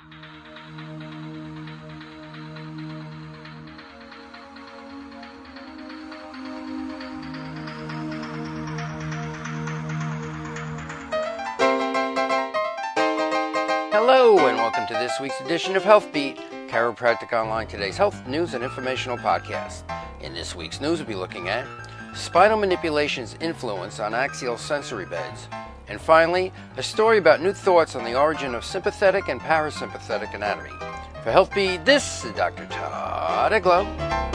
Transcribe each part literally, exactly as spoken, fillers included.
Hello and welcome to this week's edition of Health Beat, Chiropractic Online, today's health news and informational podcast. In this week's news, we'll be looking at spinal manipulation's influence on axial sensory beds, and finally, a story about new thoughts on the origin of sympathetic and parasympathetic anatomy. For Health Beat, this is Doctor Todd Eglow.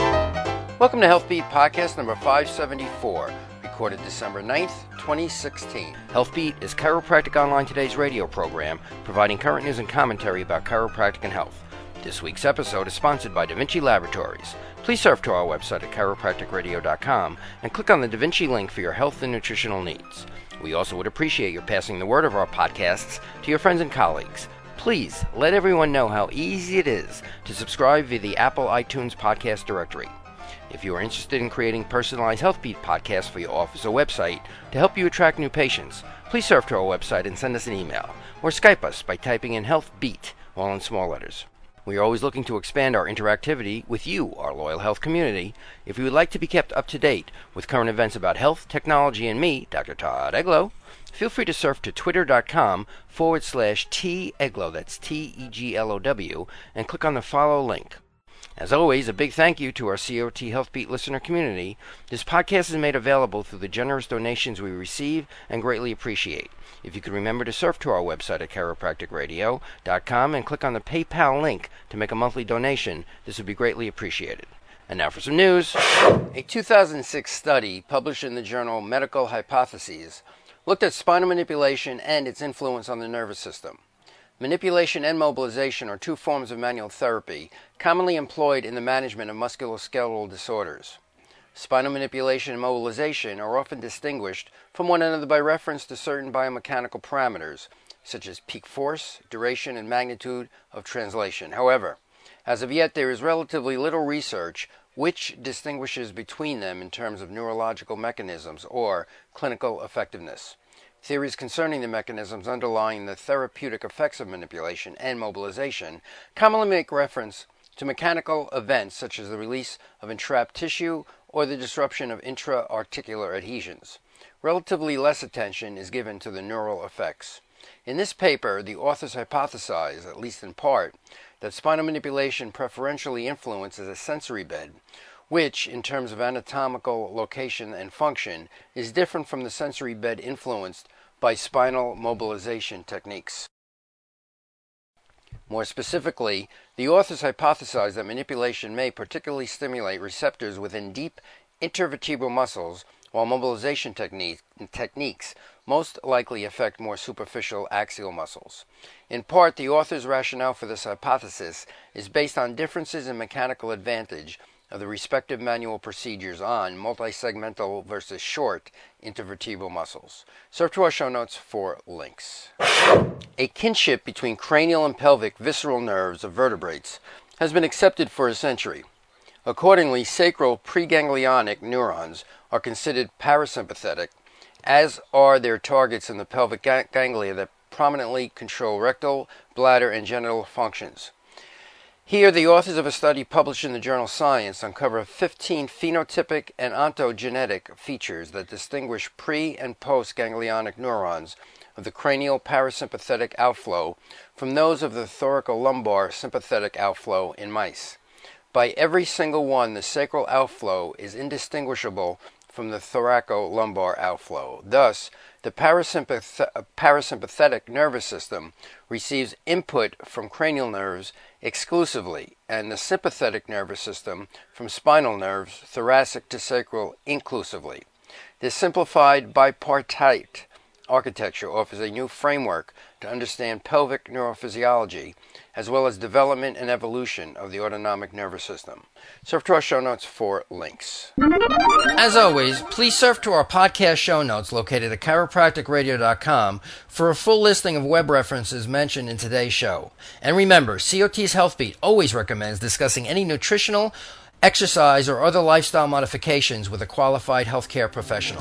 Welcome to Health Beat podcast number five seventy-four. Recorded December ninth, twenty sixteen. Health Beat is Chiropractic Online Today's radio program, providing current news and commentary about chiropractic and health. This week's episode is sponsored by Da Vinci Laboratories. Please surf to our website at chiropractic radio dot com and click on the Da Vinci link for your health and nutritional needs. We also would appreciate your passing the word of our podcasts to your friends and colleagues. Please let everyone know how easy it is to subscribe via the Apple iTunes podcast directory. If you are interested in creating personalized Health Beat podcasts for your office or website to help you attract new patients, please surf to our website and send us an email, or Skype us by typing in Health Beat, all in small letters. We are always looking to expand our interactivity with you, our loyal health community. If you would like to be kept up to date with current events about health, technology, and me, Doctor Todd Eglow, feel free to surf to twitter.com forward slash T Eglow, that's T E G L O W, and click on the follow link. As always, a big thank you to our C O T Health Beat listener community. This podcast is made available through the generous donations we receive and greatly appreciate. If you could remember to surf to our website at chiropractic radio dot com and click on the PayPal link to make a monthly donation, this would be greatly appreciated. And now for some news. A two thousand six study published in the journal Medical Hypotheses looked at spinal manipulation and its influence on the nervous system. Manipulation and mobilization are two forms of manual therapy commonly employed in the management of musculoskeletal disorders. Spinal manipulation and mobilization are often distinguished from one another by reference to certain biomechanical parameters, such as peak force, duration, and magnitude of translation. However, as of yet, there is relatively little research which distinguishes between them in terms of neurological mechanisms or clinical effectiveness. Theories concerning the mechanisms underlying the therapeutic effects of manipulation and mobilization commonly make reference to mechanical events such as the release of entrapped tissue or the disruption of intra-articular adhesions. Relatively less attention is given to the neural effects. In this paper, the authors hypothesize, at least in part, that spinal manipulation preferentially influences a sensory bed, which, in terms of anatomical location and function, is different from the sensory bed influenced by spinal mobilization techniques. More specifically, the authors hypothesize that manipulation may particularly stimulate receptors within deep intervertebral muscles, while mobilization technique, techniques most likely affect more superficial axial muscles. In part, the authors' rationale for this hypothesis is based on differences in mechanical advantage of the respective manual procedures on multisegmental versus short intervertebral muscles. Surf to our show notes for links. A kinship between cranial and pelvic visceral nerves of vertebrates has been accepted for a century. Accordingly, sacral preganglionic neurons are considered parasympathetic, as are their targets in the pelvic ganglia that prominently control rectal, bladder, and genital functions. Here, the authors of a study published in the journal Science uncover fifteen phenotypic and ontogenetic features that distinguish pre- and post-ganglionic neurons of the cranial parasympathetic outflow from those of the thoracolumbar sympathetic outflow in mice. By every single one, the sacral outflow is indistinguishable from the thoracolumbar outflow. Thus, the parasympath- parasympathetic nervous system receives input from cranial nerves exclusively, and the sympathetic nervous system from spinal nerves, thoracic to sacral, inclusively. This simplified bipartite architecture offers a new framework to understand pelvic neurophysiology, as well as development and evolution of the autonomic nervous system. Surf to our show notes for links. As always, please surf to our podcast show notes located at chiropractic radio dot com for a full listing of web references mentioned in today's show. And remember, C O T's Health Beat always recommends discussing any nutritional, exercise, or other lifestyle modifications with a qualified healthcare professional.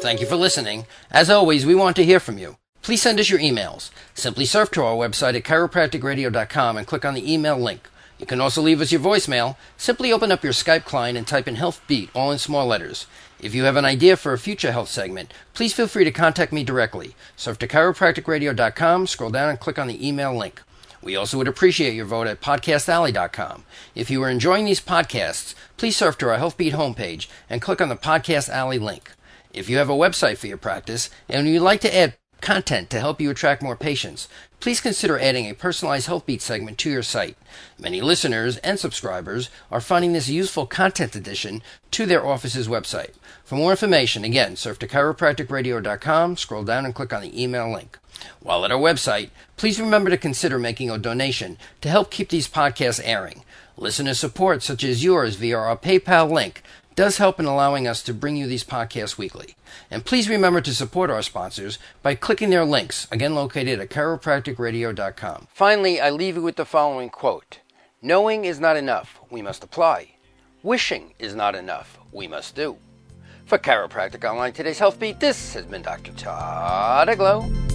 Thank you for listening. As always, we want to hear from you. Please send us your emails. Simply surf to our website at chiropractic radio dot com and click on the email link. You can also leave us your voicemail. Simply open up your Skype client and type in HealthBeat, all in small letters. If you have an idea for a future health segment, please feel free to contact me directly. Surf to chiropractic radio dot com, scroll down and click on the email link. We also would appreciate your vote at podcast alley dot com. If you are enjoying these podcasts, please surf to our HealthBeat homepage and click on the Podcast Alley link. If you have a website for your practice and you'd like to add content to help you attract more patients, please consider adding a personalized HealthBeat segment to your site. Many listeners and subscribers are finding this useful content addition to their office's website. For more information, again, surf to chiropractic radio dot com, scroll down and click on the email link. While at our website, please remember to consider making a donation to help keep these podcasts airing. Listener support, such as yours via our PayPal link, does help in allowing us to bring you these podcasts weekly. And please remember to support our sponsors by clicking their links, again located at chiropractic radio dot com. Finally, I leave you with the following quote. Knowing is not enough, we must apply. Wishing is not enough, we must do. For Chiropractic Online, today's Health Beat, this has been Doctor Todd Aglow.